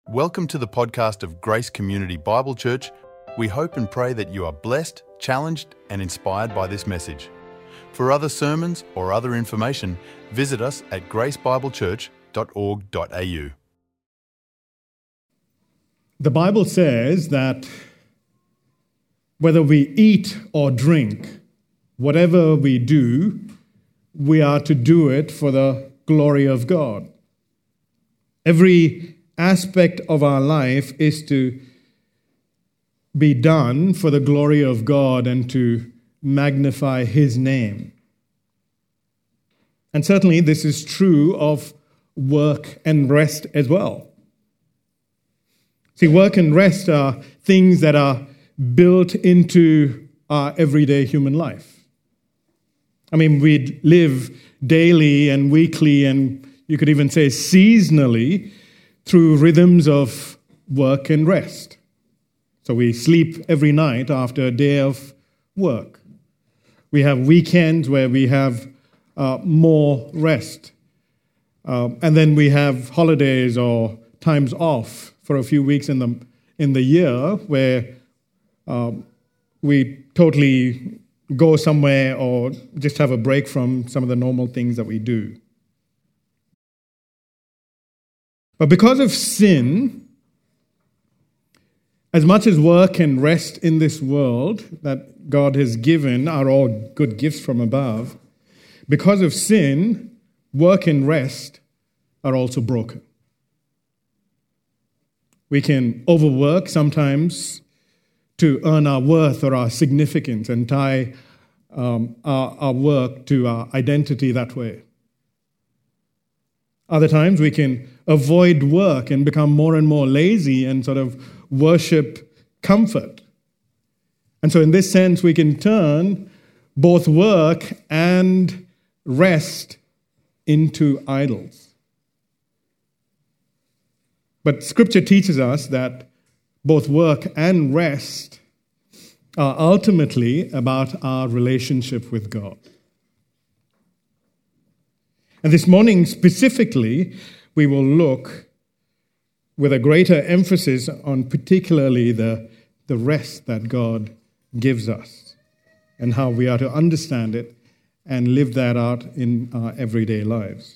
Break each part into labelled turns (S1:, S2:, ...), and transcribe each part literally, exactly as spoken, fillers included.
S1: Welcome to the podcast of Grace Community Bible Church. We hope and pray that you are blessed, challenged, and inspired by this message. For other sermons or other information, visit us at grace bible church dot org dot a u.
S2: The Bible says that whether we eat or drink, whatever we do, we are to do it for the glory of God. Every aspect of our life is to be done for the glory of God and to magnify His name. And certainly this is true of work and rest as well. See, work and rest are things that are built into our everyday human life. I mean, we live daily and weekly, and you could even say seasonally, through rhythms of work and rest. So we sleep every night after a day of work. We have weekends where we have uh, more rest. Uh, and then we have holidays or times off for a few weeks in the in the year where uh, we totally go somewhere or just have a break from some of the normal things that we do. But because of sin, as much as work and rest in this world that God has given are all good gifts from above, because of sin, work and rest are also broken. We can overwork sometimes to earn our worth or our significance and tie um, our, our work to our identity that way. Other times we can avoid work and become more and more lazy and sort of worship comfort. And so in this sense, we can turn both work and rest into idols. But Scripture teaches us that both work and rest are ultimately about our relationship with God. And this morning specifically, we will look with a greater emphasis on particularly the, the rest that God gives us and how we are to understand it and live that out in our everyday lives.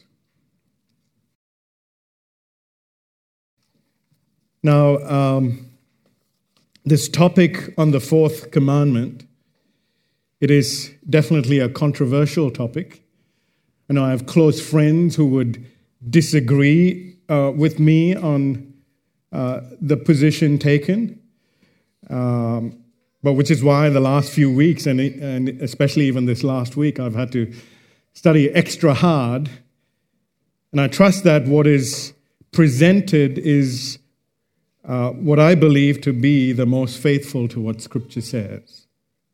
S2: Now, um, this topic on the fourth commandment, it is definitely a controversial topic. I know I have close friends who would disagree uh, with me on uh, the position taken, um, but which is why the last few weeks, and, and especially even this last week, I've had to study extra hard. And I trust that what is presented is uh, what I believe to be the most faithful to what Scripture says.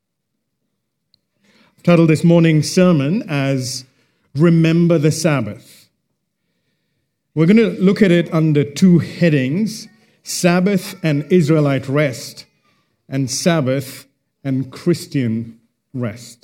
S2: I've titled this morning's sermon as Remember the Sabbath. We're going to look at it under two headings: Sabbath and Israelite rest, and Sabbath and Christian rest.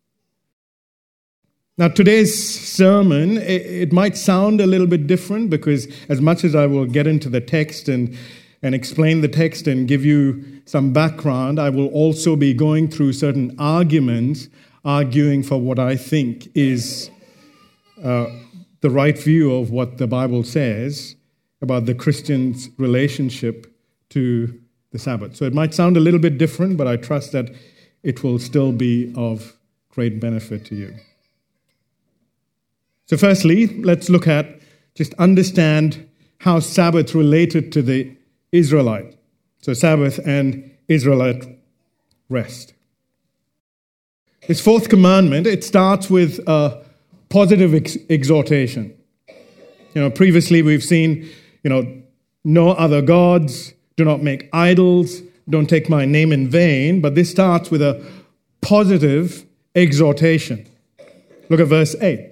S2: Now, today's sermon, it, it might sound a little bit different because as much as I will get into the text and, and explain the text and give you some background, I will also be going through certain arguments, arguing for what I think is Uh, the right view of what the Bible says about the Christian's relationship to the Sabbath. So it might sound a little bit different, but I trust that it will still be of great benefit to you. So firstly, let's look at, just understand how Sabbath related to the Israelite. So Sabbath and Israelite rest. This fourth commandment, it starts with a positive ex- exhortation. You know, previously we've seen, you know, no other gods, do not make idols, don't take my name in vain, but this starts with a positive exhortation. Look at verse eight.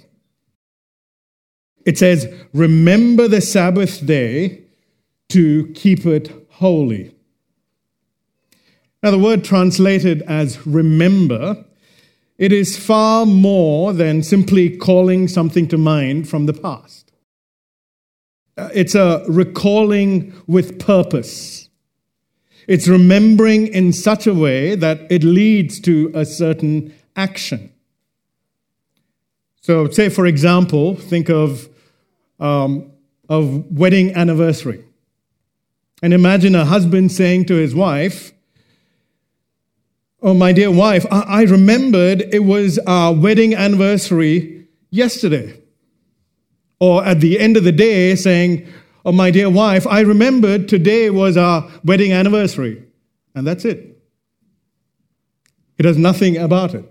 S2: It says, remember the Sabbath day to keep it holy. Now the word translated as remember, it is far more than simply calling something to mind from the past. It's a recalling with purpose. It's remembering in such a way that it leads to a certain action. So say, for example, think of um, of wedding anniversary. And imagine a husband saying to his wife, "Oh, my dear wife, I, I remembered it was our wedding anniversary yesterday." Or at the end of the day saying, "Oh, my dear wife, I remembered today was our wedding anniversary." And that's it. He does nothing about it.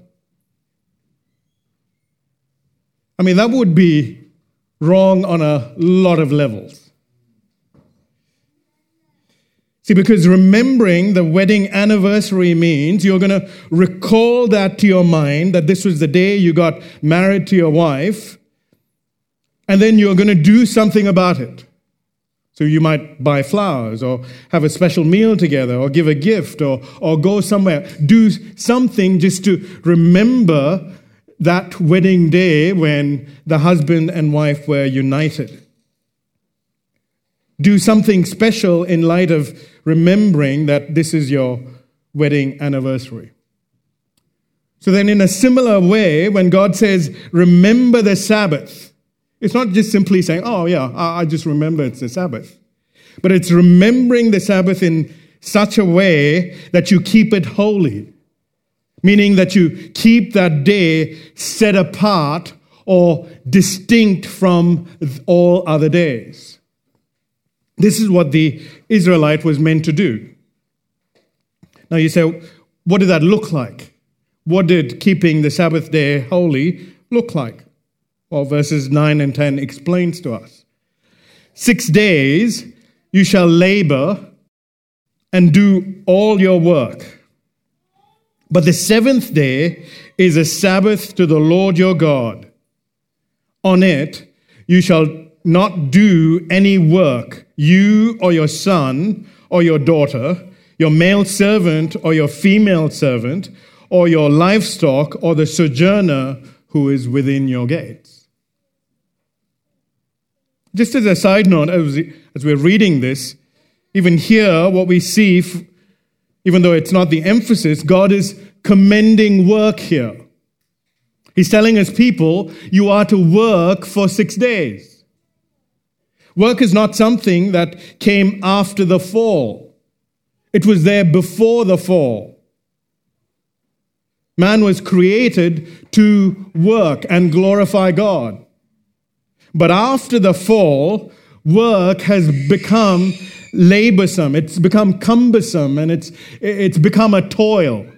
S2: I mean, that would be wrong on a lot of levels. See, because remembering the wedding anniversary means you're going to recall that to your mind, that this was the day you got married to your wife, and then you're going to do something about it. So you might buy flowers or have a special meal together or give a gift or, or go somewhere. Do something just to remember that wedding day when the husband and wife were united. Do something special in light of remembering that this is your wedding anniversary. So then in a similar way, when God says, remember the Sabbath, it's not just simply saying, oh yeah, I just remember it's the Sabbath. But it's remembering the Sabbath in such a way that you keep it holy. Meaning that you keep that day set apart or distinct from all other days. This is what the Israelite was meant to do. Now you say, what did that look like? What did keeping the Sabbath day holy look like? Well, verses nine and ten explains to us. Six days you shall labor and do all your work. But the seventh day is a Sabbath to the Lord your God. On it you shall not do any work, you or your son or your daughter, your male servant or your female servant, or your livestock or the sojourner who is within your gates. Just as a side note, as, as we're reading this, even here what we see, even though it's not the emphasis, God is commending work here. He's telling his people, you are to work for six days. Work is not something that came after the fall. It was there before the fall. Man was created to work and glorify God. But after the fall, work has become laborsome. It's become cumbersome, and it's it's become a toil.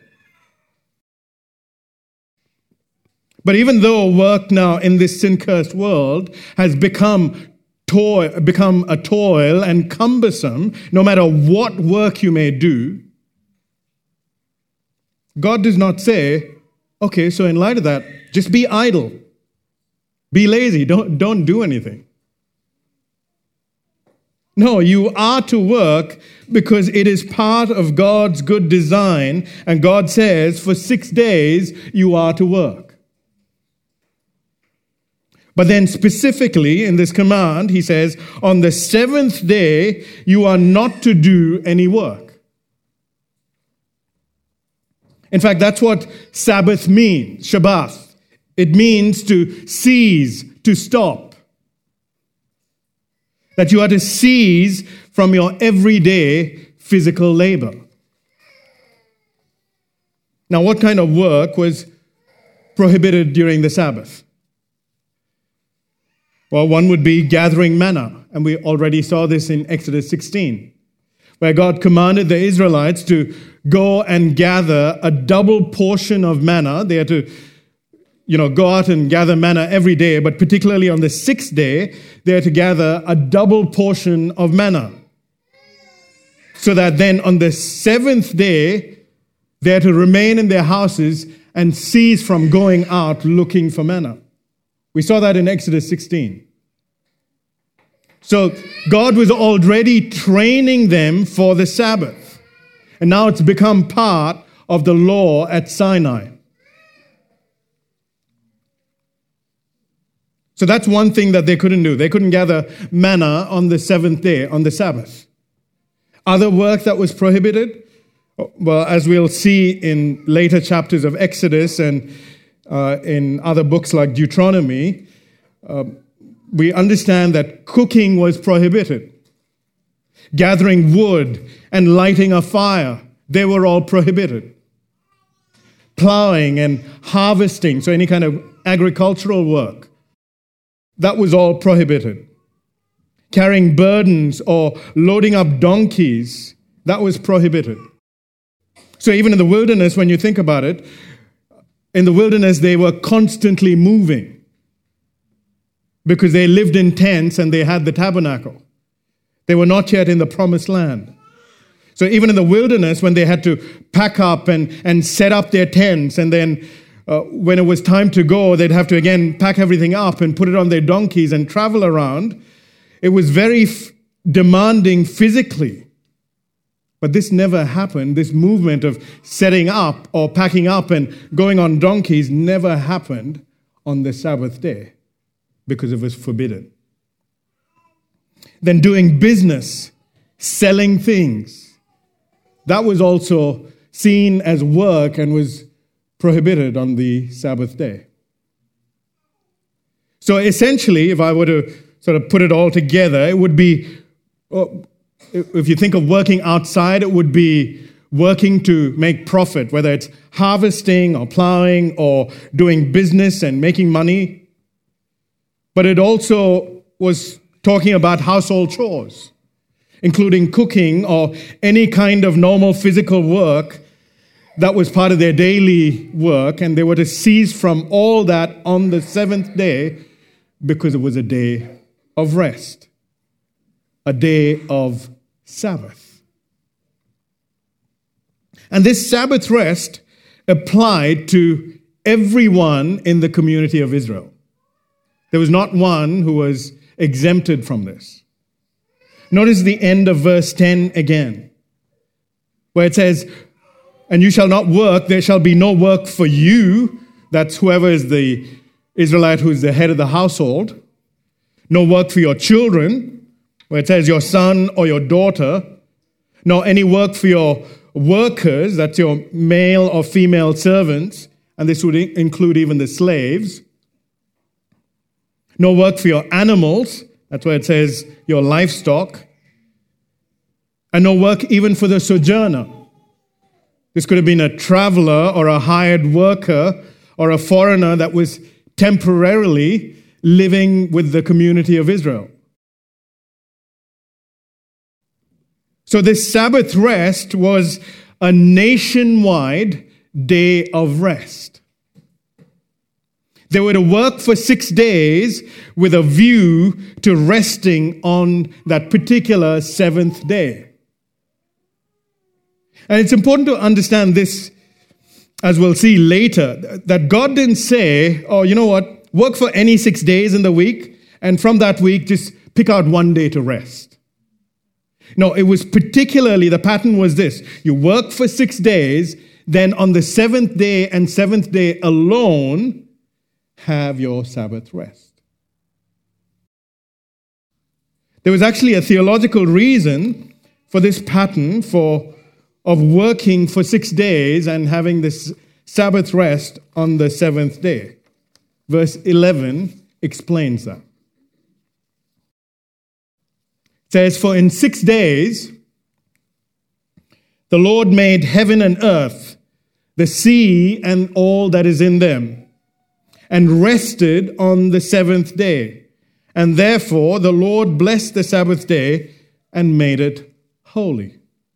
S2: But even though work now in this sin-cursed world has become toil, become a toil and cumbersome, no matter what work you may do, God does not say, okay, so in light of that, just be idle. Be lazy. Don't, don't do anything. No, you are to work because it is part of God's good design, and God says for six days you are to work. But then specifically in this command, he says, on the seventh day, you are not to do any work. In fact, that's what Sabbath means, Shabbat. It means to cease, to stop. That you are to cease from your everyday physical labor. Now, what kind of work was prohibited during the Sabbath? Well, one would be gathering manna, and we already saw this in Exodus sixteen, where God commanded the Israelites to go and gather a double portion of manna. They had to, you know, go out and gather manna every day, but particularly on the sixth day, they had to gather a double portion of manna. So that then on the seventh day, they had to remain in their houses and cease from going out looking for manna. We saw that in Exodus sixteen. So God was already training them for the Sabbath. And now it's become part of the law at Sinai. So that's one thing that they couldn't do. They couldn't gather manna on the seventh day, on the Sabbath. Other work that was prohibited, well, as we'll see in later chapters of Exodus and uh, in other books like Deuteronomy, uh, we understand that cooking was prohibited. Gathering wood and lighting a fire, they were all prohibited. Plowing and harvesting, so any kind of agricultural work, that was all prohibited. Carrying burdens or loading up donkeys, that was prohibited. So even in the wilderness, when you think about it, in the wilderness they were constantly moving because they lived in tents and they had the tabernacle. They were not yet in the promised land. So even in the wilderness, when they had to pack up and, and set up their tents, and then uh, when it was time to go, they'd have to again pack everything up and put it on their donkeys and travel around. It was very f- demanding physically. But this never happened. This movement of setting up or packing up and going on donkeys never happened on the Sabbath day because it was forbidden. Then doing business, selling things, that was also seen as work and was prohibited on the Sabbath day. So essentially, if I were to sort of put it all together, it would be, if you think of working outside, it would be working to make profit, whether it's harvesting or plowing or doing business and making money. But it also was talking about household chores, including cooking or any kind of normal physical work that was part of their daily work, and they were to cease from all that on the seventh day because it was a day of rest, a day of Sabbath. And this Sabbath rest applied to everyone in the community of Israel. There was not one who was exempted from this. Notice the end of verse ten again, where it says, "And you shall not work, there shall be no work for you." That's whoever is the Israelite who is the head of the household. No work for your children, where it says your son or your daughter. Nor any work for your workers, that's your male or female servants, and this would include even the slaves. No work for your animals, that's where it says your livestock. And no work even for the sojourner. This could have been a traveler or a hired worker or a foreigner that was temporarily living with the community of Israel. So this Sabbath rest was a nationwide day of rest. They were to work for six days with a view to resting on that particular seventh day. And it's important to understand this, as we'll see later, that God didn't say, oh, you know what, work for any six days in the week, and from that week, just pick out one day to rest. No, it was particularly, the pattern was this. You work for six days, then on the seventh day and seventh day alone, have your Sabbath rest. There was actually a theological reason for this pattern for of working for six days and having this Sabbath rest on the seventh day. Verse eleven explains that. It says, "For in six days the Lord made heaven and earth, the sea and all that is in them, and rested on the seventh day. And therefore the Lord blessed the Sabbath day and made it holy."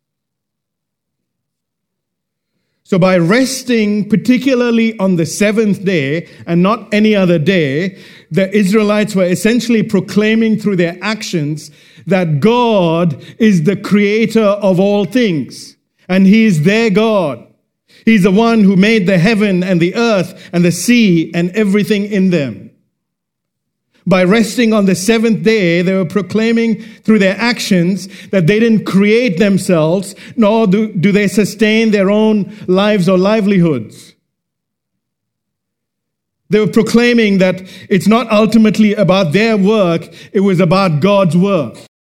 S2: So by resting particularly on the seventh day and not any other day, the Israelites were essentially proclaiming through their actions that God is the creator of all things, and He is their God. He's the one who made the heaven and the earth and the sea and everything in them. By resting on the seventh day, they were proclaiming through their actions that they didn't create themselves, nor do, do they sustain their own lives or livelihoods. They were proclaiming that it's not ultimately about their work, it was about God's work.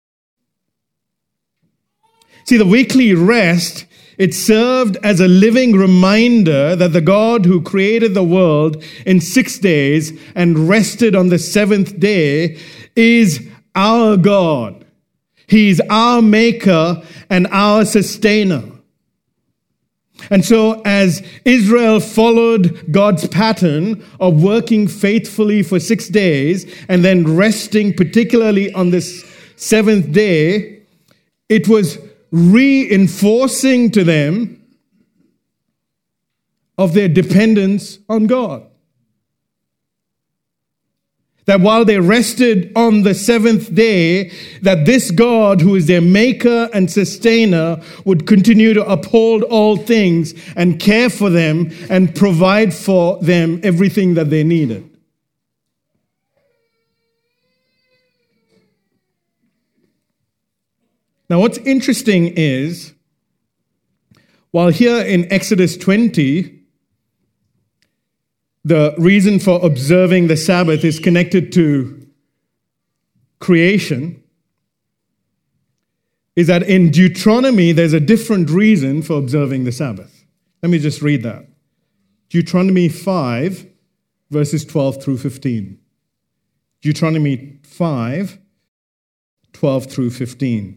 S2: See, the weekly rest, it served as a living reminder that the God who created the world in six days and rested on the seventh day is our God. He's our maker and our sustainer. And so as Israel followed God's pattern of working faithfully for six days and then resting particularly on this seventh day, it was reinforcing to them of their dependence on God. That while they rested on the seventh day, that this God, who is their maker and sustainer, would continue to uphold all things and care for them and provide for them everything that they needed. Now, what's interesting is, while here in Exodus twenty, the reason for observing the Sabbath is connected to creation, is that in Deuteronomy, there's a different reason for observing the Sabbath. Let me just read that. Deuteronomy five, verses twelve through fifteen. Deuteronomy five, twelve through fifteen.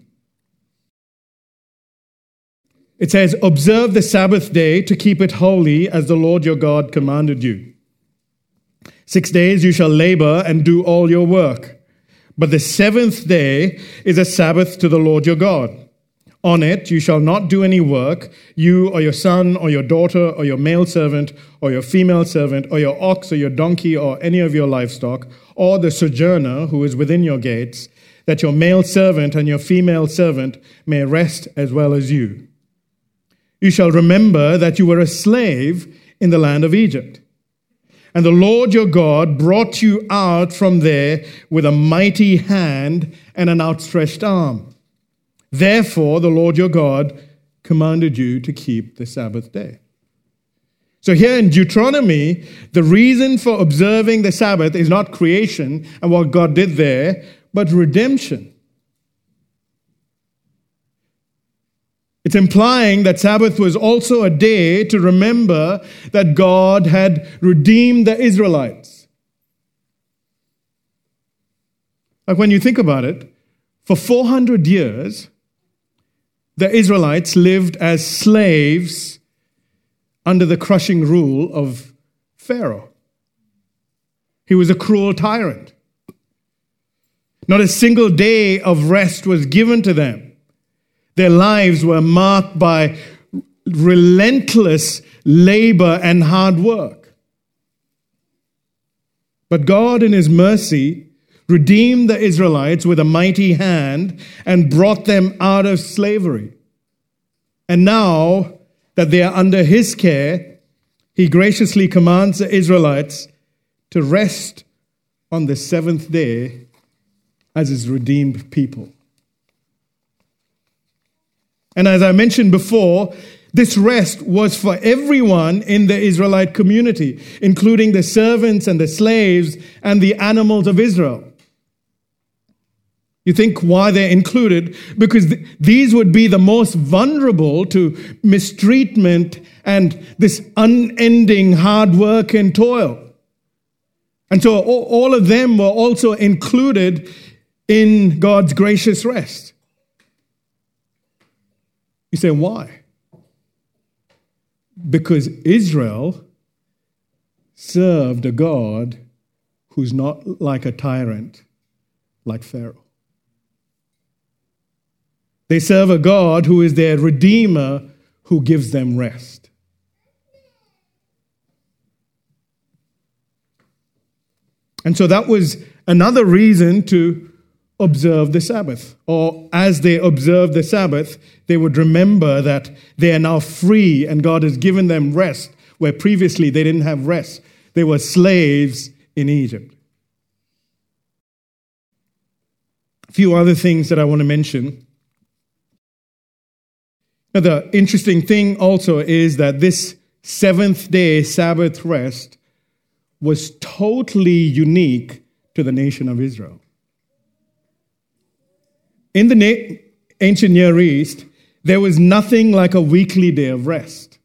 S2: It says, "Observe the Sabbath day to keep it holy as the Lord your God commanded you. Six days you shall labor and do all your work. But the seventh day is a Sabbath to the Lord your God. On it you shall not do any work, you or your son or your daughter or your male servant or your female servant or your ox or your donkey or any of your livestock or the sojourner who is within your gates, that your male servant and your female servant may rest as well as you. You shall remember that you were a slave in the land of Egypt. And the Lord your God brought you out from there with a mighty hand and an outstretched arm. Therefore, the Lord your God commanded you to keep the Sabbath day." So here in Deuteronomy, the reason for observing the Sabbath is not creation and what God did there, but redemption. It's implying that Sabbath was also a day to remember that God had redeemed the Israelites. Like when you think about it, for four hundred years, the Israelites lived as slaves under the crushing rule of Pharaoh. He was a cruel tyrant. Not a single day of rest was given to them. Their lives were marked by relentless labor and hard work. But God, in His mercy, redeemed the Israelites with a mighty hand and brought them out of slavery. And now that they are under His care, He graciously commands the Israelites to rest on the seventh day as His redeemed people. And as I mentioned before, this rest was for everyone in the Israelite community, including the servants and the slaves and the animals of Israel. You think why they're included? Because th- these would be the most vulnerable to mistreatment and this unending hard work and toil. And so all, all of them were also included in God's gracious rest. You say, why? Because Israel served a God who's not like a tyrant, like Pharaoh. They serve a God who is their Redeemer, who gives them rest. And so that was another reason to observe the Sabbath. Or as they observed the Sabbath, they would remember that they are now free and God has given them rest, where previously they didn't have rest. They were slaves in Egypt. A few other things that I want to mention. Now, the interesting thing also is that this seventh day Sabbath rest was totally unique to the nation of Israel. In the na- ancient Near East, there was nothing like a weekly day of rest.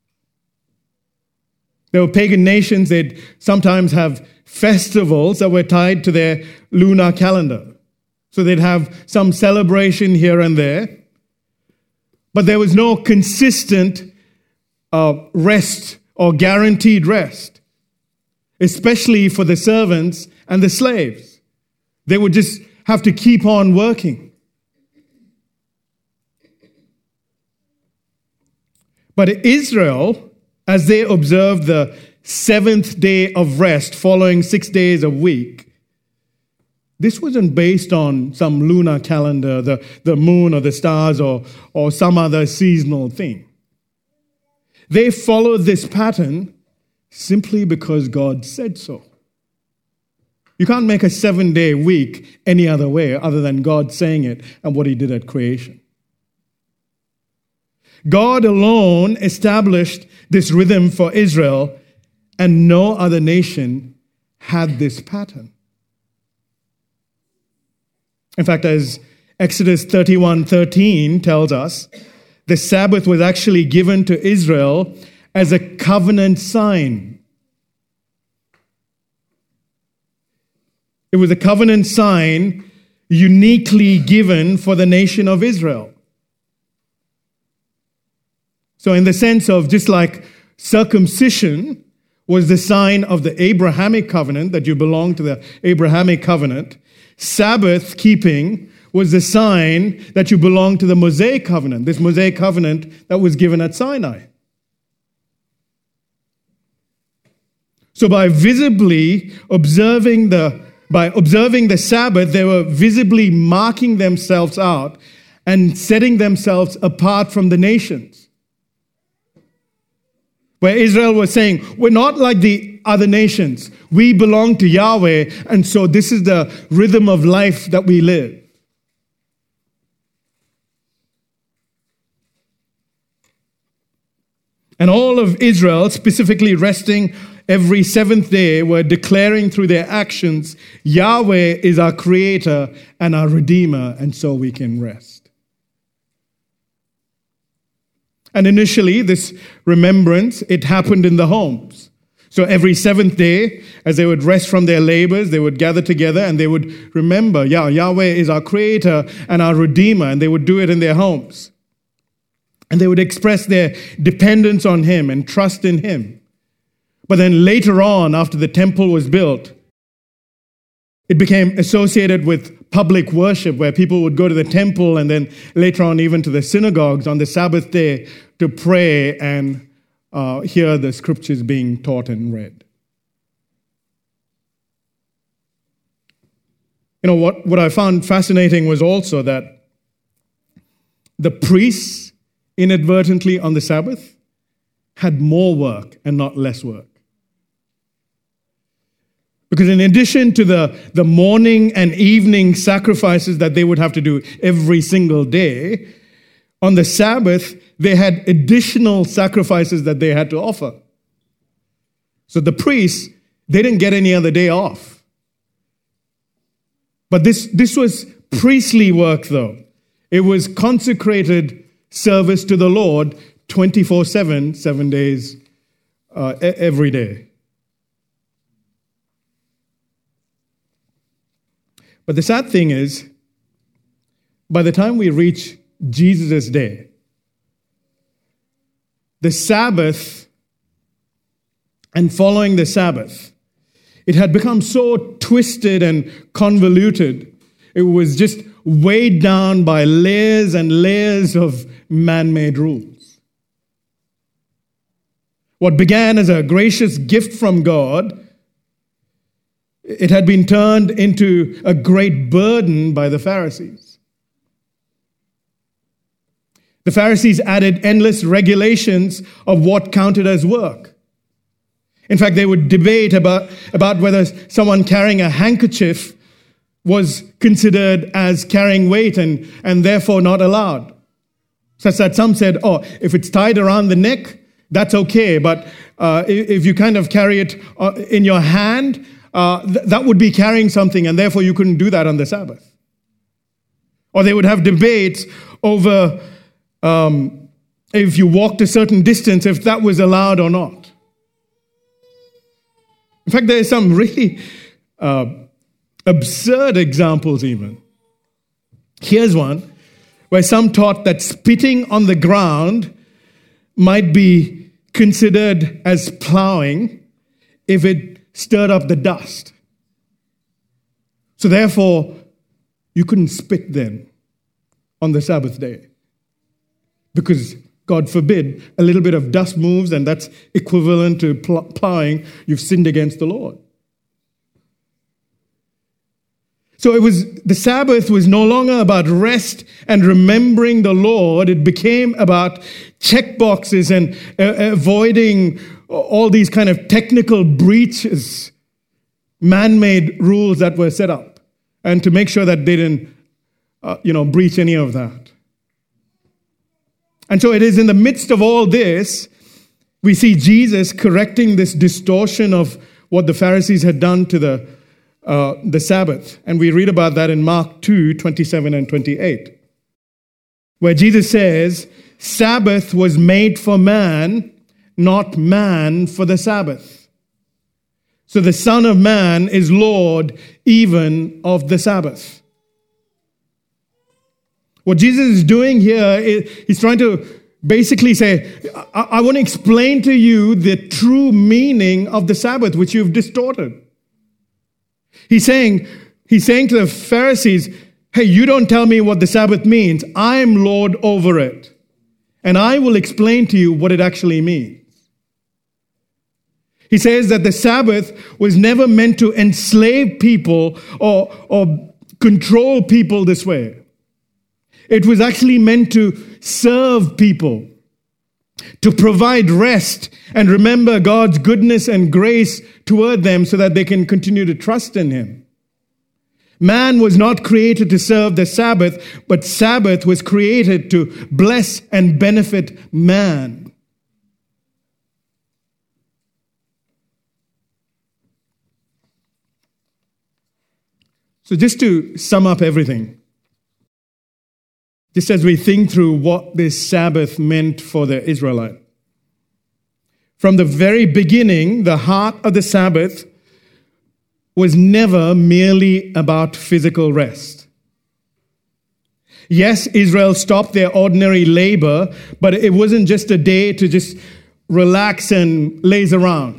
S2: There were pagan nations, they'd sometimes have festivals that were tied to their lunar calendar. So they'd have some celebration here and there. But there was no consistent uh, rest or guaranteed rest, especially for the servants and the slaves. They would just have to keep on working. But Israel, as they observed the seventh day of rest following six days a week, this wasn't based on some lunar calendar, the, the moon or the stars or, or some other seasonal thing. They followed this pattern simply because God said so. You can't make a seven-day week any other way other than God saying it and what he did at creation. God alone established this rhythm for Israel, and no other nation had this pattern. In fact, as Exodus thirty-one thirteen tells us, the Sabbath was actually given to Israel as a covenant sign. It was a covenant sign uniquely given for the nation of Israel. So in the sense of just like circumcision was the sign of the Abrahamic covenant, that you belong to the Abrahamic covenant, Sabbath keeping was the sign that you belong to the Mosaic covenant, this Mosaic covenant that was given at Sinai. So by visibly observing the, by observing the Sabbath, they were visibly marking themselves out and setting themselves apart from the nations. Where Israel was saying, we're not like the other nations. We belong to Yahweh, and so this is the rhythm of life that we live. And all of Israel, specifically resting every seventh day, were declaring through their actions, Yahweh is our creator and our redeemer, and so we can rest. And initially, this remembrance, it happened in the homes. So every seventh day, as they would rest from their labors, they would gather together and they would remember, yeah, Yahweh is our creator and our redeemer, and they would do it in their homes. And they would express their dependence on him and trust in him. But then later on, after the temple was built, it became associated with public worship, where people would go to the temple and then later on even to the synagogues on the Sabbath day to pray and uh, hear the scriptures being taught and read. You know, what, what I found fascinating was also that the priests inadvertently on the Sabbath had more work and not less work. Because in addition to the, the morning and evening sacrifices that they would have to do every single day, on the Sabbath, they had additional sacrifices that they had to offer. So the priests, they didn't get any other day off. But this, this was priestly work, though. It was consecrated service to the Lord twenty-four seven, seven days, uh, every day. But the sad thing is, by the time we reach Jesus' day, the Sabbath and following the Sabbath, it had become so twisted and convoluted. It was just weighed down by layers and layers of man-made rules. What began as a gracious gift from God, it had been turned into a great burden by the Pharisees. The Pharisees added endless regulations of what counted as work. In fact, they would debate about, about whether someone carrying a handkerchief was considered as carrying weight and, and therefore not allowed. Such that some said, oh, if it's tied around the neck, that's okay. But uh, if you kind of carry it uh, in your hand, uh, th- that would be carrying something, and therefore you couldn't do that on the Sabbath. Or they would have debates over um, if you walked a certain distance, if that was allowed or not. In fact, there are some really uh, absurd examples even. Here's one where some taught that spitting on the ground might be considered as plowing if it stirred up the dust. So therefore, you couldn't spit then on the Sabbath day. Because, God forbid, a little bit of dust moves and that's equivalent to pl- plowing. You've sinned against the Lord. So it was, the Sabbath was no longer about rest and remembering the Lord. It became about check boxes and uh, avoiding all these kind of technical breaches, man-made rules that were set up, and to make sure that they didn't, uh, you know, breach any of that. And so it is in the midst of all this, we see Jesus correcting this distortion of what the Pharisees had done to the Uh, the Sabbath. And we read about that in Mark two, twenty-seven and twenty-eight, where Jesus says, Sabbath was made for man, not man for the Sabbath. So the Son of Man is Lord even of the Sabbath. What Jesus is doing here is he's trying to basically say, I, I want to explain to you the true meaning of the Sabbath, which you've distorted. He's saying, he's saying to the Pharisees, hey, you don't tell me what the Sabbath means. I'm Lord over it. And I will explain to you what it actually means. He says that the Sabbath was never meant to enslave people or, or control people this way. It was actually meant to serve people, to provide rest and remember God's goodness and grace toward them so that they can continue to trust in Him. Man was not created to serve the Sabbath, but Sabbath was created to bless and benefit man. So just to sum up everything, just as we think through what this Sabbath meant for the Israelite. From the very beginning, the heart of the Sabbath was never merely about physical rest. Yes, Israel stopped their ordinary labor, but it wasn't just a day to just relax and laze around.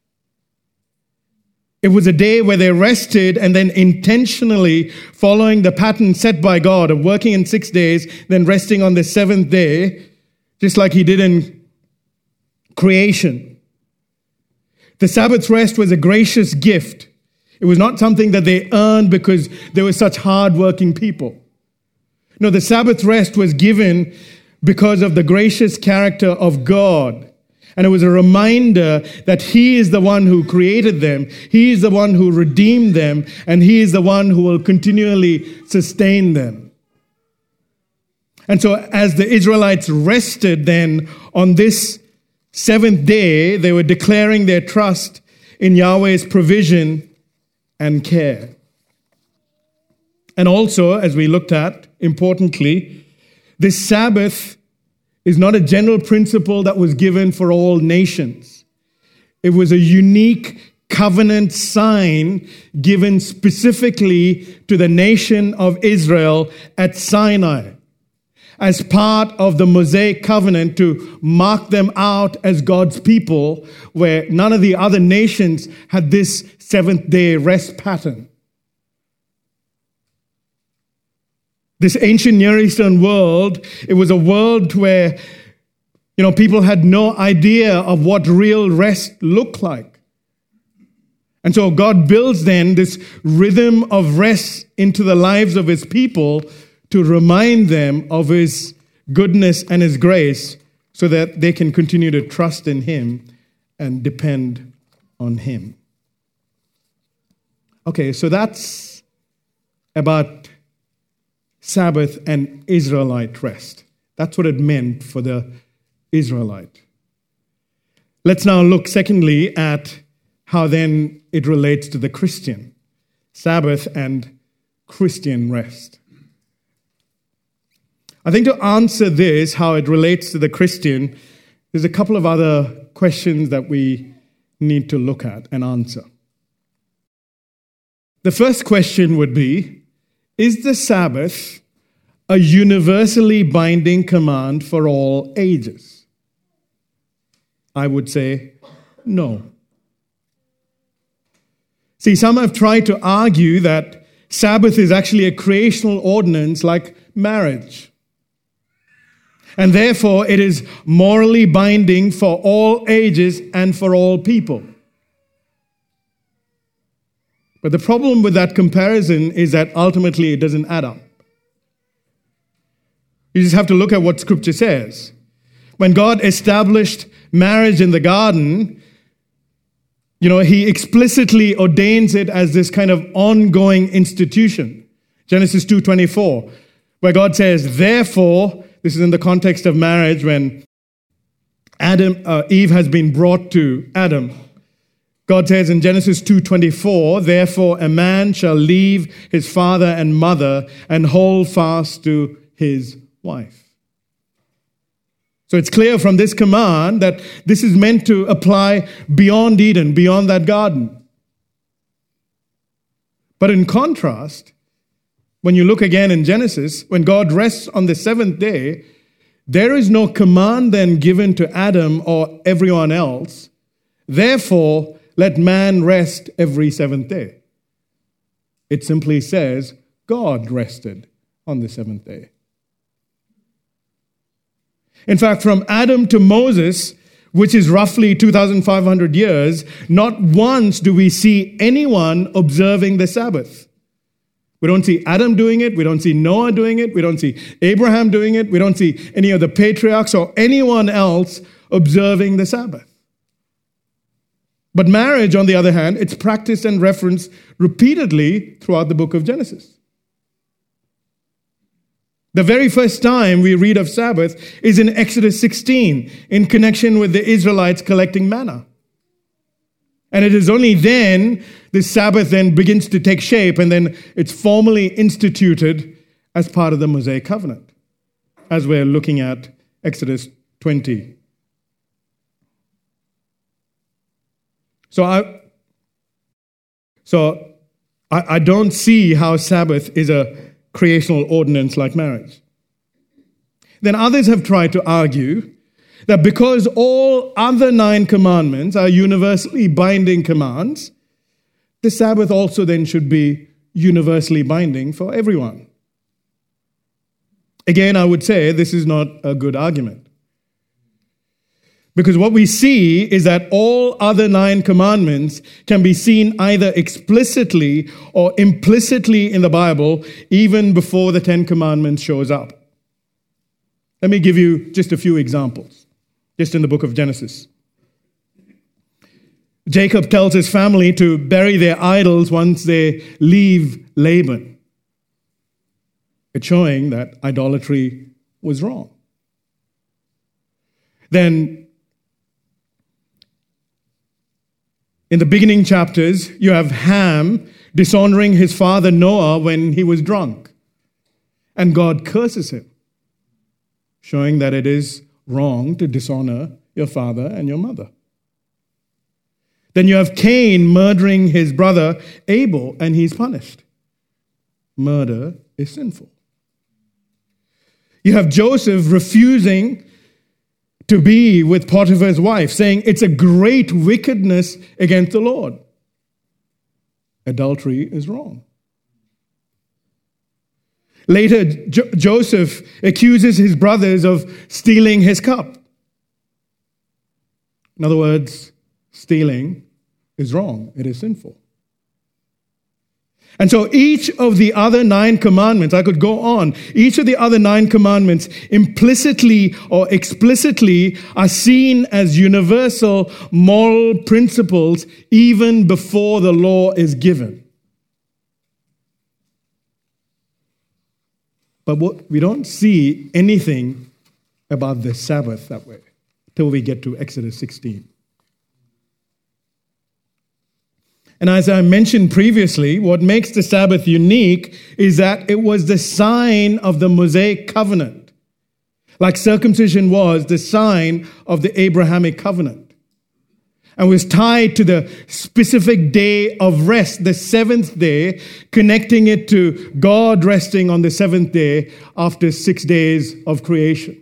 S2: It was a day where they rested and then intentionally following the pattern set by God of working in six days, then resting on the seventh day, just like He did in creation. The Sabbath rest was a gracious gift. It was not something that they earned because they were such hard-working people. No, the Sabbath rest was given because of the gracious character of God. And it was a reminder that He is the one who created them. He is the one who redeemed them. And He is the one who will continually sustain them. And so as the Israelites rested then on this seventh day, they were declaring their trust in Yahweh's provision and care. And also, as we looked at, importantly, this Sabbath is not a general principle that was given for all nations. It was a unique covenant sign given specifically to the nation of Israel at Sinai as part of the Mosaic covenant to mark them out as God's people, where none of the other nations had this seventh day rest pattern. This ancient Near Eastern world, it was a world where, you know, people had no idea of what real rest looked like. And so God builds then this rhythm of rest into the lives of His people to remind them of His goodness and His grace so that they can continue to trust in Him and depend on Him. Okay, so that's about Sabbath and Israelite rest. That's what it meant for the Israelite. Let's now look, secondly, at how then it relates to the Christian. Sabbath and Christian rest. I think to answer this, how it relates to the Christian, there's a couple of other questions that we need to look at and answer. The first question would be, is the Sabbath a universally binding command for all ages? I would say no. See, some have tried to argue that Sabbath is actually a creational ordinance like marriage. And therefore, it is morally binding for all ages and for all people. But the problem with that comparison is that ultimately it doesn't add up. You just have to look at what Scripture says. When God established marriage in the garden, you know, He explicitly ordains it as this kind of ongoing institution. Genesis two twenty-four, where God says, therefore, this is in the context of marriage when Adam, uh, Eve has been brought to Adam. God says in Genesis two twenty-four, therefore a man shall leave his father and mother and hold fast to his wife. So it's clear from this command that this is meant to apply beyond Eden, beyond that garden. But in contrast, when you look again in Genesis, when God rests on the seventh day, there is no command then given to Adam or everyone else. Therefore, let man rest every seventh day. It simply says, God rested on the seventh day. In fact, from Adam to Moses, which is roughly two thousand five hundred years, not once do we see anyone observing the Sabbath. We don't see Adam doing it. We don't see Noah doing it. We don't see Abraham doing it. We don't see any of the patriarchs or anyone else observing the Sabbath. But marriage, on the other hand, it's practiced and referenced repeatedly throughout the book of Genesis. The very first time we read of Sabbath is in Exodus sixteen, in connection with the Israelites collecting manna. And it is only then the Sabbath then begins to take shape, and then it's formally instituted as part of the Mosaic covenant, as we're looking at Exodus twenty. So I, so I, I don't see how Sabbath is a creational ordinance like marriage. Then others have tried to argue that because all other nine commandments are universally binding commands, the Sabbath also then should be universally binding for everyone. Again, I would say this is not a good argument. Because what we see is that all other nine commandments can be seen either explicitly or implicitly in the Bible, even before the Ten Commandments shows up. Let me give you just a few examples, just in the book of Genesis. Jacob tells his family to bury their idols once they leave Laban. It's showing that idolatry was wrong. Then, in the beginning chapters, you have Ham dishonoring his father Noah when he was drunk. And God curses him, showing that it is wrong to dishonor your father and your mother. Then you have Cain murdering his brother Abel, and he's punished. Murder is sinful. You have Joseph refusing to be with Potiphar's wife, saying it's a great wickedness against the Lord. Adultery is wrong. Later, jo- Joseph accuses his brothers of stealing his cup. In other words, stealing is wrong. It is sinful. And so each of the other nine commandments, I could go on, each of the other nine commandments implicitly or explicitly are seen as universal moral principles even before the law is given. But what, we don't see anything about the Sabbath that way till we get to Exodus sixteen. And as I mentioned previously, what makes the Sabbath unique is that it was the sign of the Mosaic covenant, like circumcision was the sign of the Abrahamic covenant, and was tied to the specific day of rest, the seventh day, connecting it to God resting on the seventh day after six days of creation.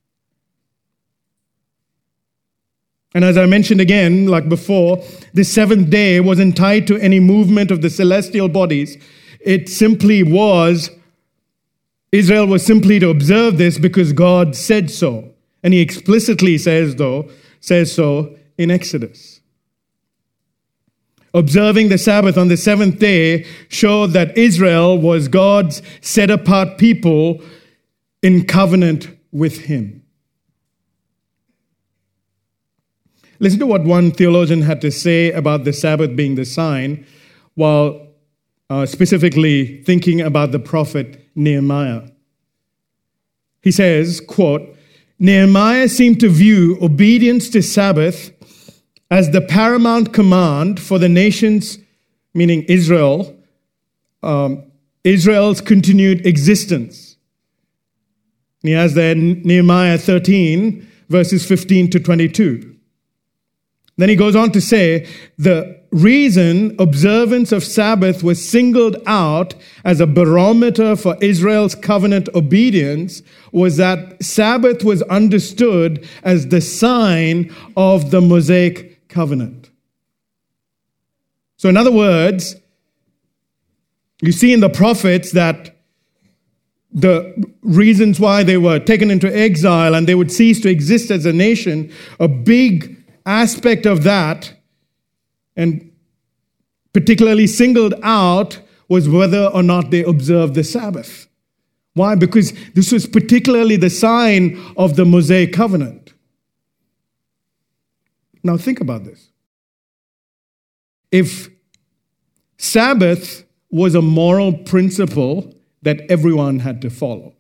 S2: And as I mentioned again, like before, the seventh day wasn't tied to any movement of the celestial bodies. It simply was, Israel was simply to observe this because God said so. And he explicitly says, though, says so in Exodus. Observing the Sabbath on the seventh day showed that Israel was God's set-apart people in covenant with him. Listen to what one theologian had to say about the Sabbath being the sign, while uh, specifically thinking about the prophet Nehemiah. He says, quote, Nehemiah seemed to view obedience to Sabbath as the paramount command for the nation's, meaning Israel, um, Israel's continued existence. And he has there Nehemiah thirteen, verses fifteen to twenty-two. Then he goes on to say, the reason observance of Sabbath was singled out as a barometer for Israel's covenant obedience was that Sabbath was understood as the sign of the Mosaic covenant. So in other words, you see in the prophets that the reasons why they were taken into exile and they would cease to exist as a nation, a big aspect of that, and particularly singled out, was whether or not they observed the Sabbath. Why? Because this was particularly the sign of the Mosaic covenant. Now think about this. If Sabbath was a moral principle that everyone had to follow,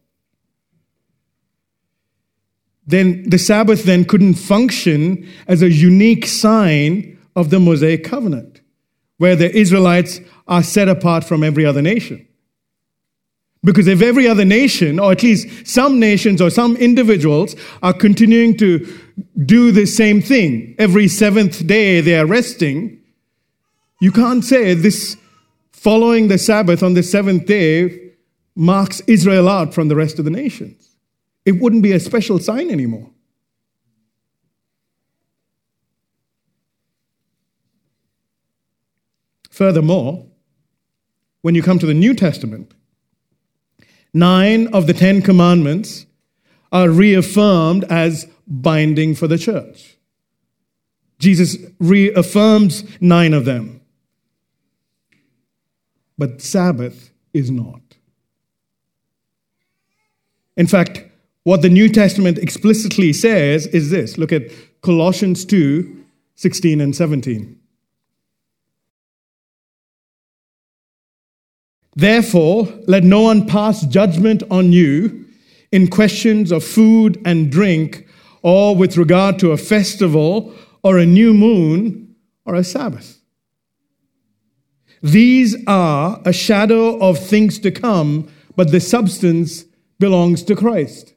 S2: then the Sabbath then couldn't function as a unique sign of the Mosaic covenant, where the Israelites are set apart from every other nation. Because if every other nation, or at least some nations or some individuals, are continuing to do the same thing, every seventh day they are resting, you can't say this following the Sabbath on the seventh day marks Israel out from the rest of the nations. It wouldn't be a special sign anymore. Furthermore, when you come to the New Testament, nine of the Ten Commandments are reaffirmed as binding for the church. Jesus reaffirms nine of them. But Sabbath is not. In fact, what the New Testament explicitly says is this. Look at Colossians two, sixteen and seventeen. Therefore, let no one pass judgment on you in questions of food and drink, or with regard to a festival, or a new moon, or a Sabbath. These are a shadow of things to come, but the substance belongs to Christ.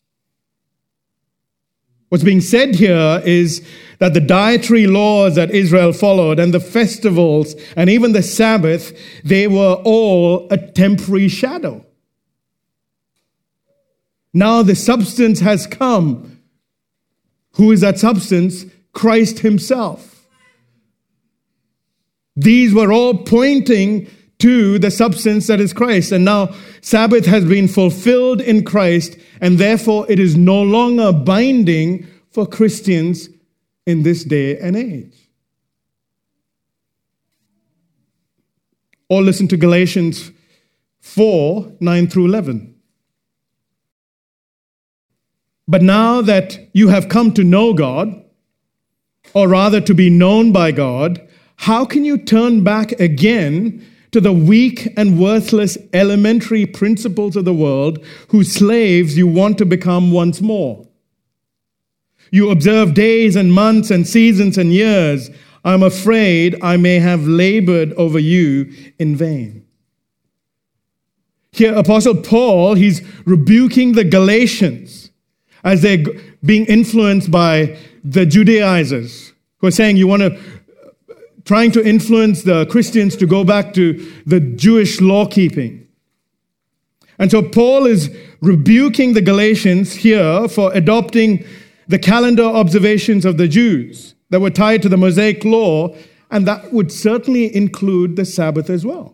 S2: What's being said here is that the dietary laws that Israel followed and the festivals and even the Sabbath, they were all a temporary shadow. Now the substance has come. Who is that substance? Christ himself. These were all pointing to the substance that is Christ. And now Sabbath has been fulfilled in Christ, and therefore it is no longer binding for Christians in this day and age. Or listen to Galatians four, nine through eleven. But now that you have come to know God, or rather to be known by God, how can you turn back again to the weak and worthless elementary principles of the world, whose slaves you want to become once more? You observe days and months and seasons and years. I'm afraid I may have labored over you in vain. Here, Apostle Paul, he's rebuking the Galatians as they're being influenced by the Judaizers who are saying you want to, trying to influence the Christians to go back to the Jewish law keeping. And so Paul is rebuking the Galatians here for adopting the calendar observations of the Jews that were tied to the Mosaic law, and that would certainly include the Sabbath as well.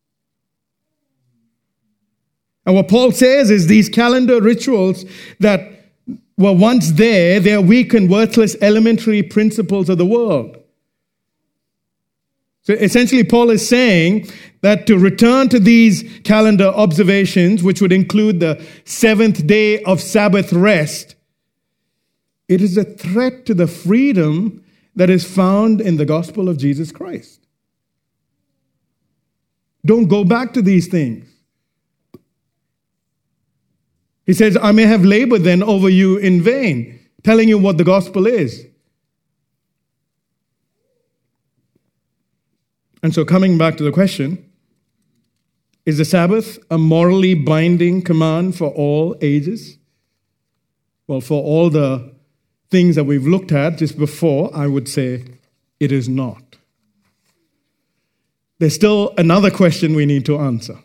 S2: And what Paul says is these calendar rituals that were once there, they are weak and worthless elementary principles of the world. So essentially, Paul is saying that to return to these calendar observations, which would include the seventh day of Sabbath rest, it is a threat to the freedom that is found in the gospel of Jesus Christ. Don't go back to these things. He says, I may have labored then over you in vain, telling you what the gospel is. And so coming back to the question, is the Sabbath a morally binding command for all ages? Well, for all the things that we've looked at just before, I would say it is not. There's still another question we need to answer.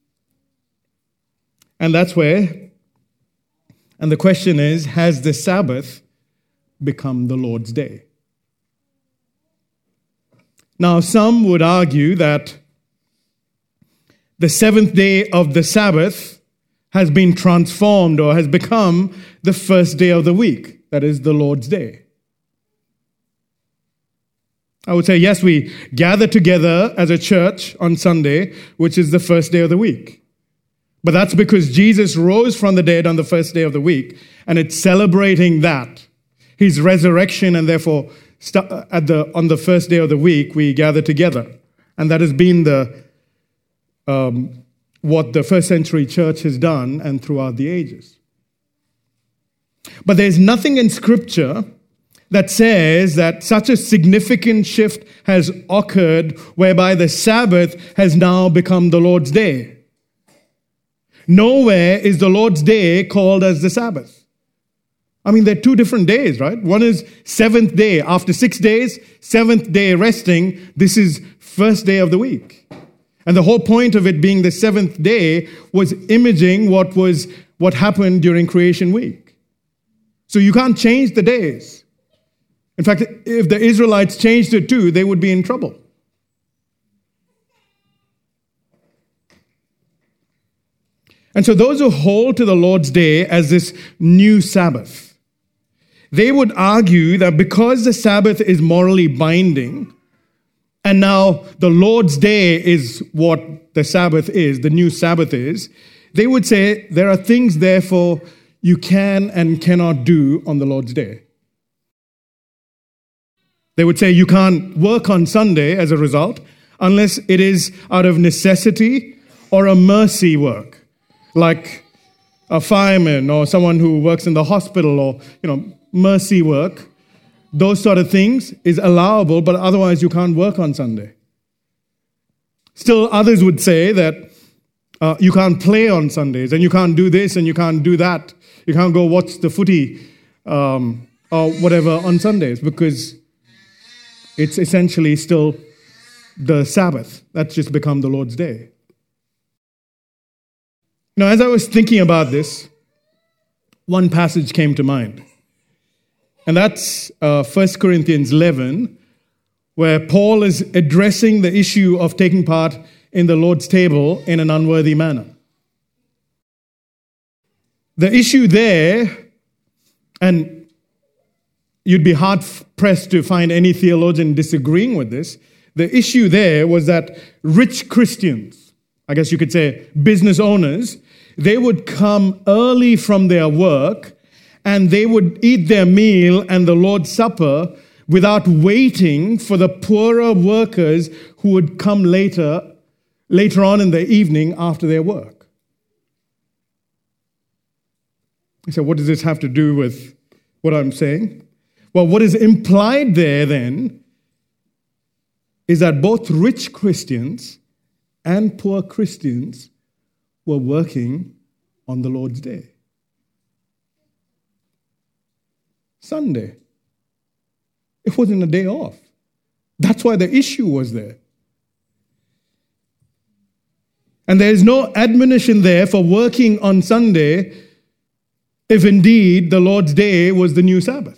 S2: And that's where, and the question is, has the Sabbath become the Lord's day? Now, some would argue that the seventh day of the Sabbath has been transformed or has become the first day of the week, that is the Lord's day. I would say, yes, we gather together as a church on Sunday, which is the first day of the week. But that's because Jesus rose from the dead on the first day of the week, and it's celebrating that, his resurrection, and therefore at the on the first day of the week we gather together. And that has been the um, what the first century church has done and throughout the ages. But there's nothing in Scripture that says that such a significant shift has occurred whereby the Sabbath has now become the Lord's day. Nowhere is the Lord's day called as the Sabbath. I mean, they're two different days, right? One is seventh day. After six days, seventh day resting. This is first day of the week. And the whole point of it being the seventh day was imaging what was what happened during creation week. So you can't change the days. In fact, if the Israelites changed it too, they would be in trouble. And so those who hold to the Lord's day as this new Sabbath, they would argue that because the Sabbath is morally binding, and now the Lord's day is what the Sabbath is, the new Sabbath is, they would say there are things, therefore, you can and cannot do on the Lord's day. They would say you can't work on Sunday as a result, unless it is out of necessity or a mercy work, like a fireman or someone who works in the hospital or, you know, mercy work. Those sort of things is allowable, but otherwise you can't work on Sunday. Still, others would say that uh, you can't play on Sundays, and you can't do this, and you can't do that. You can't go watch the footy um, or whatever on Sundays, because it's essentially still the Sabbath. That's just become the Lord's day. Now, as I was thinking about this, one passage came to mind. And that's uh, First Corinthians eleven, where Paul is addressing the issue of taking part in the Lord's table in an unworthy manner. The issue there, and you'd be hard-pressed to find any theologian disagreeing with this, the issue there was that rich Christians, I guess you could say business owners, they would come early from their work and they would eat their meal and the Lord's Supper without waiting for the poorer workers who would come later, later on in the evening after their work. So what does this have to do with what I'm saying? Well, what is implied there then is that both rich Christians and poor Christians were working on the Lord's Day. Sunday. It wasn't a day off. That's why the issue was there. And there is no admonition there for working on Sunday if indeed the Lord's Day was the new Sabbath.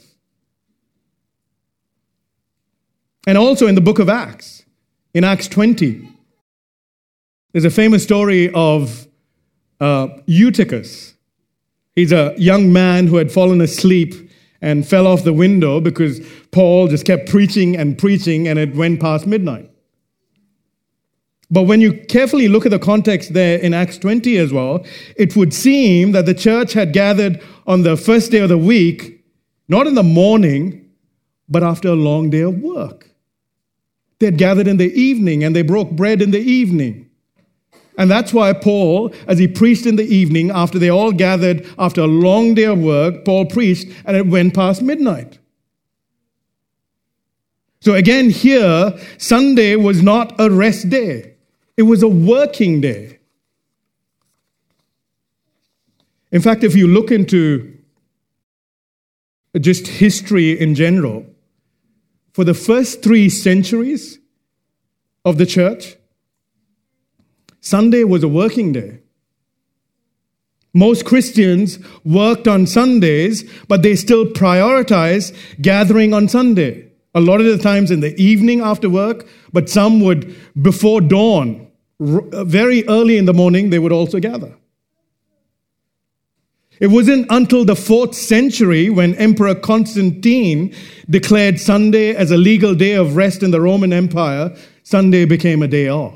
S2: And also in the book of Acts, in Acts twenty, there's a famous story of uh, Eutychus. He's a young man who had fallen asleep and fell off the window because Paul just kept preaching and preaching and it went past midnight. But when you carefully look at the context there in Acts twenty as well, it would seem that the church had gathered on the first day of the week, not in the morning, but after a long day of work. They had gathered in the evening and they broke bread in the evening. And that's why Paul, as he preached in the evening, after they all gathered after a long day of work, Paul preached and it went past midnight. So again here, Sunday was not a rest day. It was a working day. In fact, if you look into just history in general, for the first three centuries of the church, Sunday was a working day. Most Christians worked on Sundays, but they still prioritized gathering on Sunday. A lot of the times in the evening after work, but some would, before dawn, very early in the morning, they would also gather. It wasn't until the fourth century when Emperor Constantine declared Sunday as a legal day of rest in the Roman Empire, Sunday became a day off.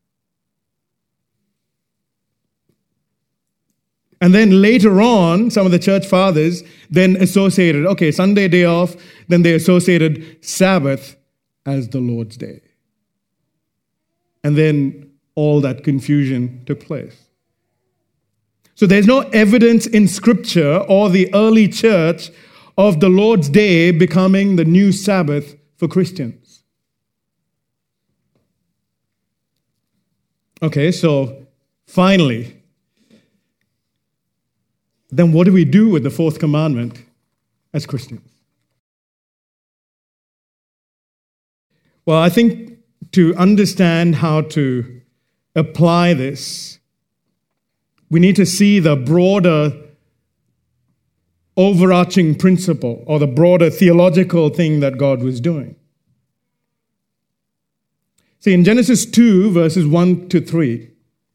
S2: And then later on, some of the church fathers then associated, okay, Sunday day off, then they associated Sabbath as the Lord's Day. And then all that confusion took place. So there's no evidence in Scripture or the early church of the Lord's Day becoming the new Sabbath for Christians. Okay, so finally, then what do we do with the fourth commandment as Christians? Well, I think to understand how to apply this, we need to see the broader overarching principle or the broader theological thing that God was doing. See, in Genesis two, verses one to three,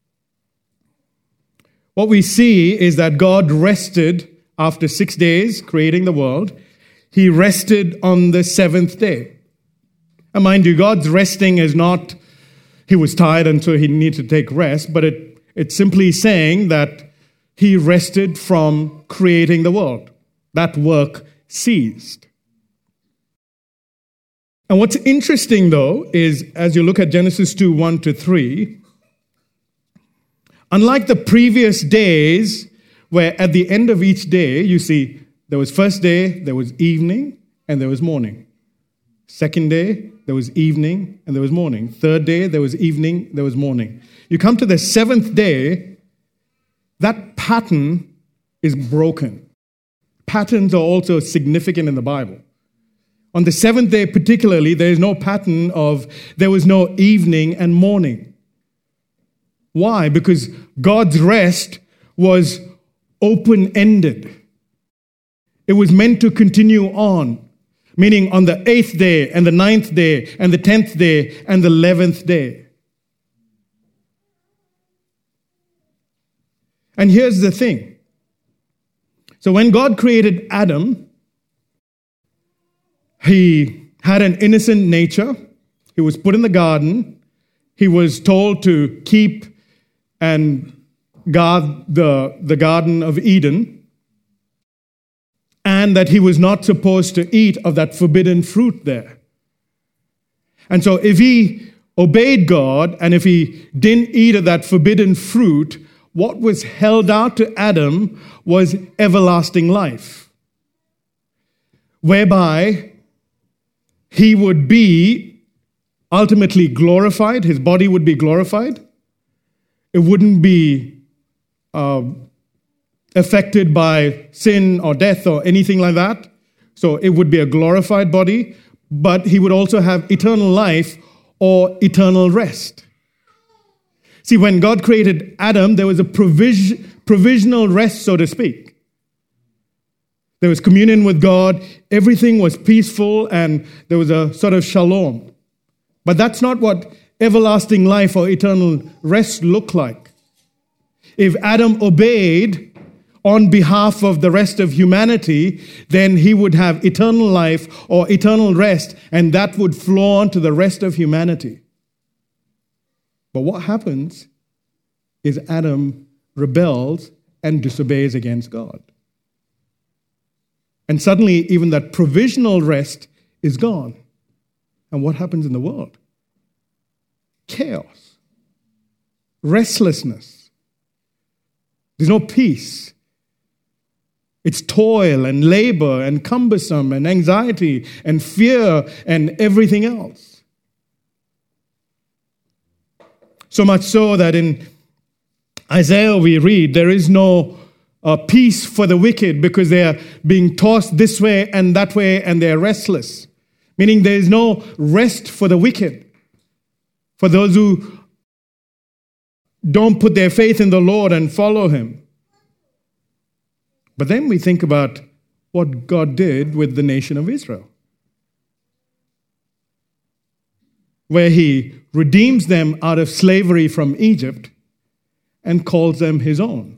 S2: what we see is that God rested after six days creating the world. He rested on the seventh day. And mind you, God's resting is not he was tired and so he needed to take rest, but it, it's simply saying that he rested from creating the world. That work ceased. And what's interesting, though, is as you look at Genesis two, one to three, unlike the previous days, where at the end of each day, you see, there was first day, there was evening, and there was morning. Second day, there was evening, and there was morning. Third day, there was evening, there was morning. You come to the seventh day, that pattern is broken. Patterns are also significant in the Bible. On the seventh day particularly, there is no pattern of, there was no evening and morning. Why? Because God's rest was open-ended. It was meant to continue on, meaning on the eighth day and the ninth day and the tenth day and the eleventh day. And here's the thing. So when God created Adam, he had an innocent nature. He was put in the garden. He was told to keep and guard the, the Garden of Eden, and that he was not supposed to eat of that forbidden fruit there. And so if he obeyed God, and if he didn't eat of that forbidden fruit, what was held out to Adam was everlasting life, whereby he would be ultimately glorified. His body would be glorified. It wouldn't be uh, affected by sin or death or anything like that. So it would be a glorified body, but he would also have eternal life or eternal rest. See, when God created Adam, there was a provis- provisional rest, so to speak. There was communion with God, everything was peaceful, and there was a sort of shalom. But that's not what everlasting life or eternal rest looked like. If Adam obeyed on behalf of the rest of humanity, then he would have eternal life or eternal rest, and that would flow on to the rest of humanity. But what happens is Adam rebels and disobeys against God. And suddenly, even that provisional rest is gone. And what happens in the world? Chaos, restlessness. There's no peace. It's toil and labor and cumbersome and anxiety and fear and everything else. So much so that in Isaiah we read, there is no uh, peace for the wicked because they are being tossed this way and that way and they are restless. Meaning there is no rest for the wicked. For those who don't put their faith in the Lord and follow Him. But then we think about what God did with the nation of Israel, where He redeems them out of slavery from Egypt and calls them His own.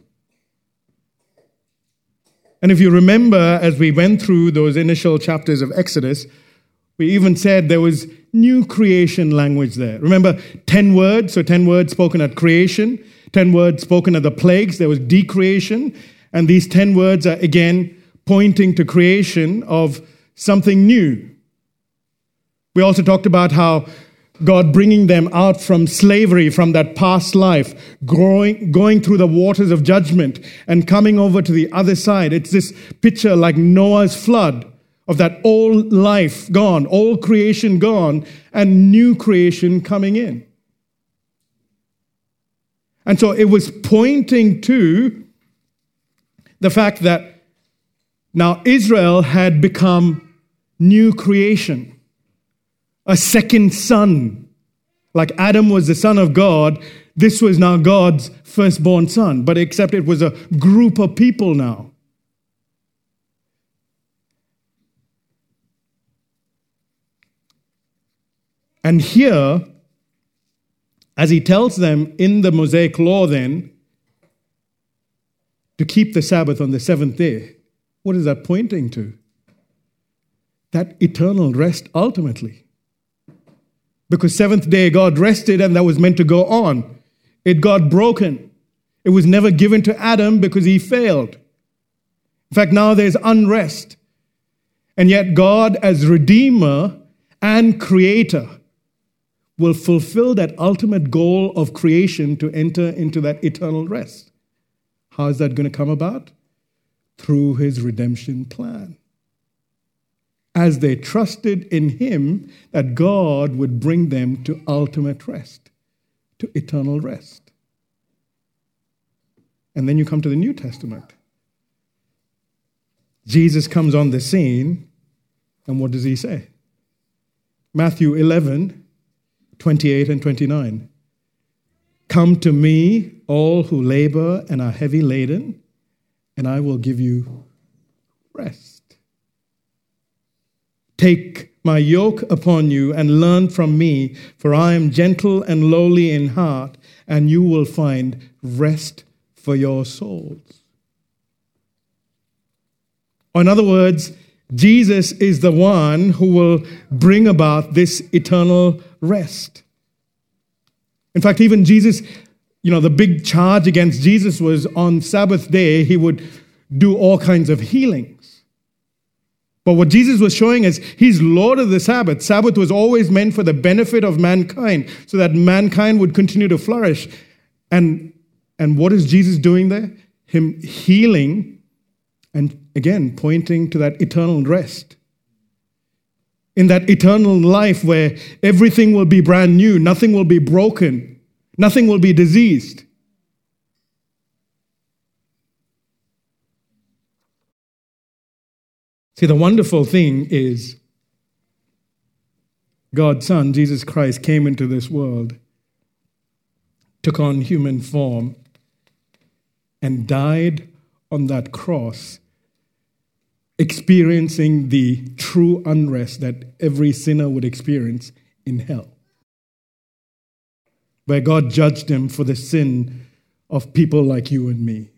S2: And if you remember, as we went through those initial chapters of Exodus, we even said there was new creation language there. Remember, ten words, so ten words spoken at creation, ten words spoken at the plagues, there was decreation, and these ten words are again pointing to creation of something new. We also talked about how God bringing them out from slavery, from that past life, growing, going through the waters of judgment and coming over to the other side. It's this picture like Noah's flood of that old life gone, old creation gone, and new creation coming in. And so it was pointing to the fact that now Israel had become new creation. A second son. Like Adam was the son of God, this was now God's firstborn son. But except it was a group of people now. And here, as he tells them in the Mosaic law then, to keep the Sabbath on the seventh day, what is that pointing to? That eternal rest ultimately. Because seventh day God rested and that was meant to go on. It got broken. It was never given to Adam because he failed. In fact, now there's unrest. And yet God as Redeemer and Creator will fulfill that ultimate goal of creation to enter into that eternal rest. How is that going to come about? Through His redemption plan. As they trusted in Him, that God would bring them to ultimate rest, to eternal rest. And then you come to the New Testament. Jesus comes on the scene, and what does He say? Matthew eleven, twenty-eight and twenty-nine. Come to me, all who labor and are heavy laden, and I will give you rest. Take my yoke upon you and learn from me, for I am gentle and lowly in heart, and you will find rest for your souls. Or in other words, Jesus is the one who will bring about this eternal rest. In fact, even Jesus, you know, the big charge against Jesus was on Sabbath day, He would do all kinds of healings. But what Jesus was showing is He's Lord of the Sabbath. Sabbath was always meant for the benefit of mankind, so that mankind would continue to flourish. And, and what is Jesus doing there? Him healing and, again, pointing to that eternal rest. in that eternal life where everything will be brand new, nothing will be broken, nothing will be diseased. See, the wonderful thing is God's Son, Jesus Christ, came into this world, took on human form, and died on that cross, experiencing the true unrest that every sinner would experience in hell, where God judged him for the sin of people like you and me.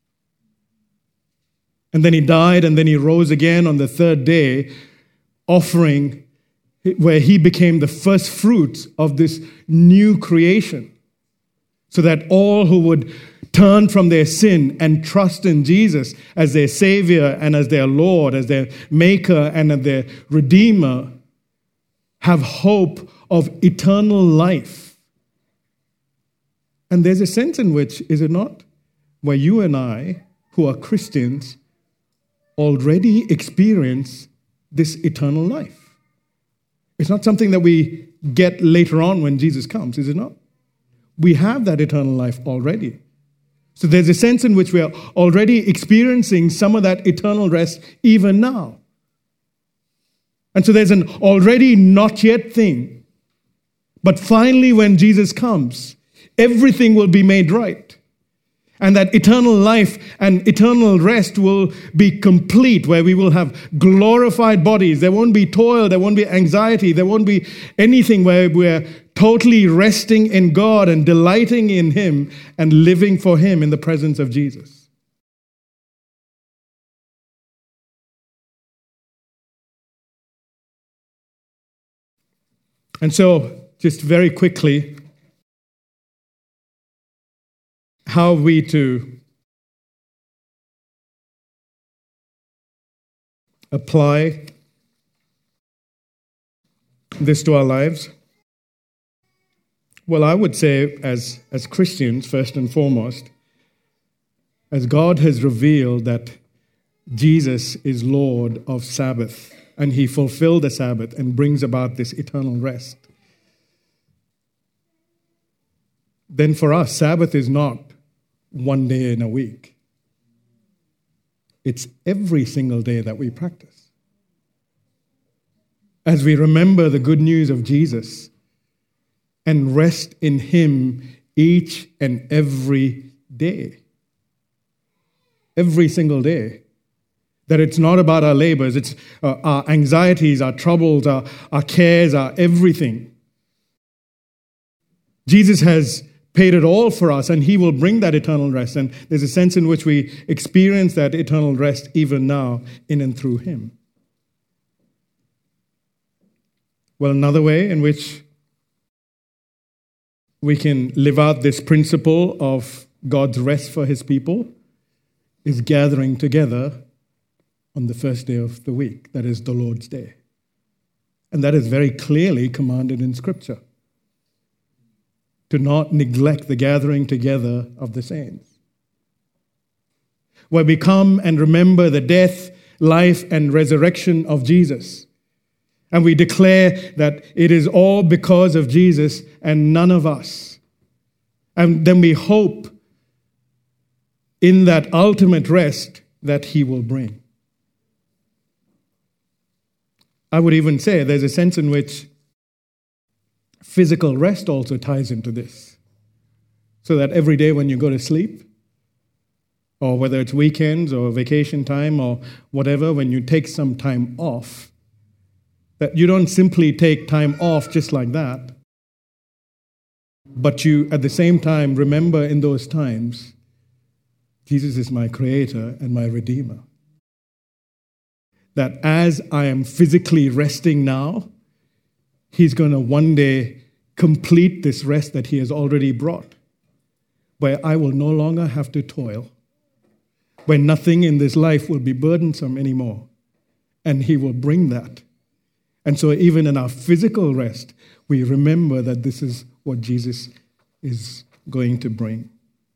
S2: And then he died, and then he rose again on the third day, offering, where he became the first fruits of this new creation, so that all who would turn from their sin and trust in Jesus as their Savior and as their Lord, as their Maker and as their Redeemer, have hope of eternal life. And there's a sense in which, is it not, where you and I, who are Christians, already experience this eternal life. It's not something that we get later on when Jesus comes, is it not? We have that eternal life already. So there's a sense in which we are already experiencing some of that eternal rest even now. And so there's an already not yet thing. But finally, when Jesus comes, everything will be made right. And that eternal life and eternal rest will be complete, where we will have glorified bodies. There won't be toil, there won't be anxiety, there won't be anything, where we're totally resting in God and delighting in Him and living for Him in the presence of Jesus. And so, just very quickly, how are we to apply this to our lives? Well, I would say as, as Christians, first and foremost, as God has revealed that Jesus is Lord of Sabbath, and He fulfilled the Sabbath and brings about this eternal rest, then for us, Sabbath is not one day in a week. It's every single day that we practice. As we remember the good news of Jesus and rest in Him each and every day. Every single day. That it's not about our labors, it's uh, our anxieties, our troubles, our, our cares, our everything. Jesus has paid it all for us, and He will bring that eternal rest. And there's a sense in which we experience that eternal rest even now in and through Him. Well, another way in which we can live out this principle of God's rest for His people is gathering together on the first day of the week, that is the Lord's Day. And that is very clearly commanded in Scripture. To not neglect the gathering together of the saints, where we come and remember the death, life, and resurrection of Jesus. And we declare that it is all because of Jesus and none of us. And then we hope in that ultimate rest that He will bring. I would even say there's a sense in which physical rest also ties into this. So that every day when you go to sleep, or whether it's weekends or vacation time or whatever, when you take some time off, that you don't simply take time off just like that, but you at the same time remember in those times, Jesus is my Creator and my Redeemer. That as I am physically resting now, He's going to one day complete this rest that He has already brought, where I will no longer have to toil, where nothing in this life will be burdensome anymore, and He will bring that. And so even in our physical rest, we remember that this is what Jesus is going to bring.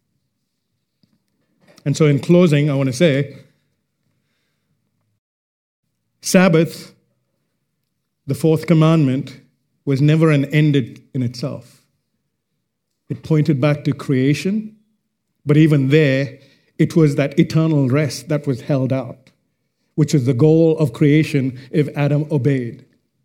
S2: And so in closing, I want to say, Sabbath the fourth commandment was never an end in itself. It pointed back to creation, but even there, it was that eternal rest that was held out, which is the goal of creation if Adam obeyed.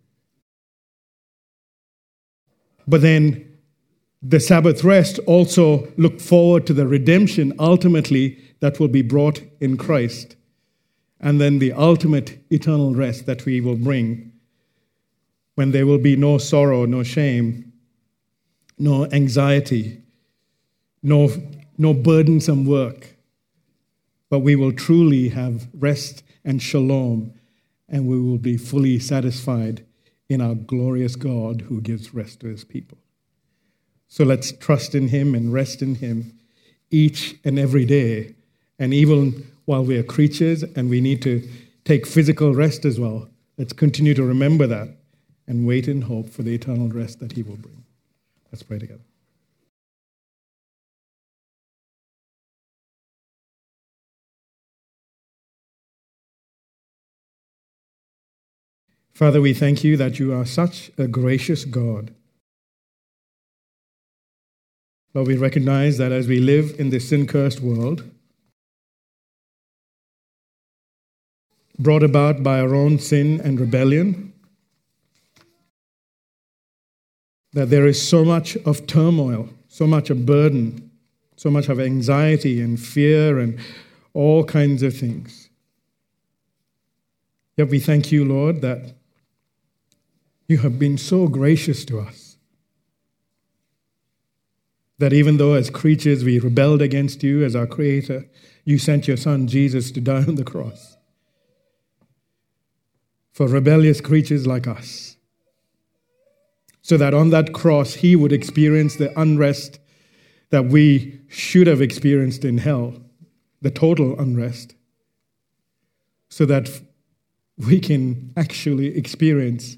S2: But then the Sabbath rest also looked forward to the redemption ultimately that will be brought in Christ, and then the ultimate eternal rest that we will bring when there will be no sorrow, no shame, no anxiety, no, no burdensome work, but we will truly have rest and shalom, and we will be fully satisfied in our glorious God who gives rest to his people. So let's trust in him and rest in him each and every day. And even while we are creatures and we need to take physical rest as well, let's continue to remember that and wait in hope for the eternal rest that he will bring. Let's pray together. Father, we thank you that you are such a gracious God. Lord, we recognize that as we live in this sin-cursed world, brought about by our own sin and rebellion, that there is so much of turmoil, so much of burden, so much of anxiety and fear and all kinds of things. Yet we thank you, Lord, that you have been so gracious to us, that even though as creatures we rebelled against you as our Creator, you sent your Son Jesus to die on the cross for rebellious creatures like us, so that on that cross he would experience the unrest that we should have experienced in hell, the total unrest, so that we can actually experience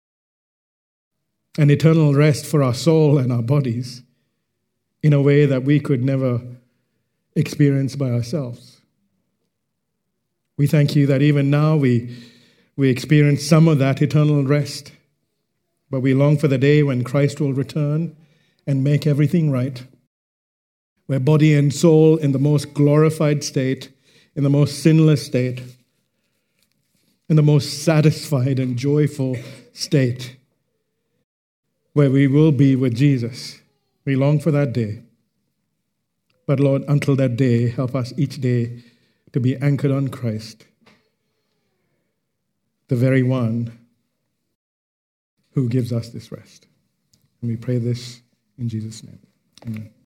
S2: an eternal rest for our soul and our bodies in a way that we could never experience by ourselves. We thank you that even now we, we experience some of that eternal rest, but we long for the day when Christ will return and make everything right, where body and soul in the most glorified state, in the most sinless state, in the most satisfied and joyful state, where we will be with Jesus. We long for that day. But Lord, until that day, help us each day to be anchored on Christ, the very one who gives us this rest. And we pray this in Jesus' name. Amen.